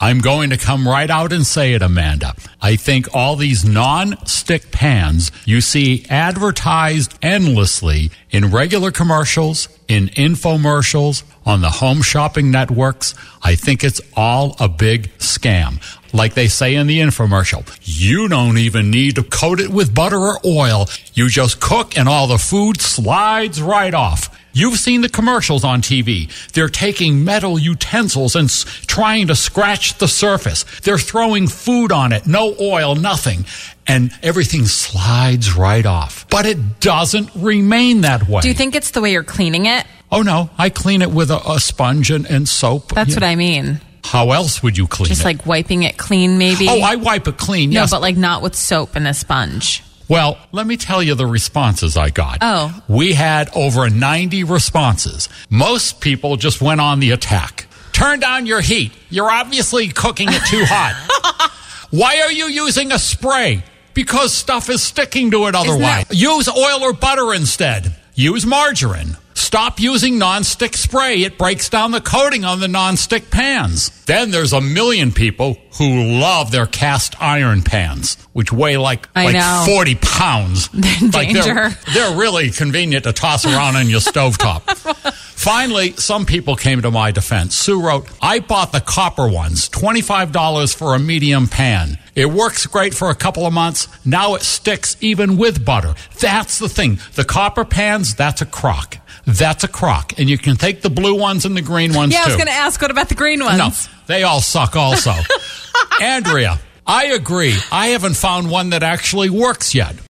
I'm going to come right out and say it, Amanda. I think all these non-stick pans you see advertised endlessly in regular commercials, in infomercials, on the home shopping networks, I think it's all a big scam. Like they say in the infomercial, you don't even need to coat it with butter or oil. You just cook and all the food slides right off. You've seen the commercials on TV. They're taking metal utensils and trying to scratch the surface. They're throwing food on it, no oil, nothing. And everything slides right off. But it doesn't remain that way. Do you think it's the way you're cleaning it? Oh, no. I clean it with a sponge and soap. That's what I mean. How else would you clean it? Just like wiping it clean, maybe? Oh, I wipe it clean, yes. No, but like not with soap and a sponge. Well, let me tell you the responses I got. Oh. We had over 90 responses. Most people just went on the attack. Turn down your heat. You're obviously cooking it too hot. Why are you using a spray? Because stuff is sticking to it otherwise. Use oil or butter instead. Use margarine. Stop using nonstick spray. It breaks down the coating on the nonstick pans. Then there's a million people who love their cast iron pans, which weigh like 40 pounds. Danger. They're really convenient to toss around on your stovetop. Finally, some people came to my defense. Sue wrote, I bought the copper ones, $25 for a medium pan. It works great for a couple of months. Now it sticks even with butter. That's the thing. The copper pans, that's a crock. That's a crock. And you can take the blue ones and the green ones, too. I was going to ask, what about the green ones? No, they all suck also. Andrea, I agree. I haven't found one that actually works yet.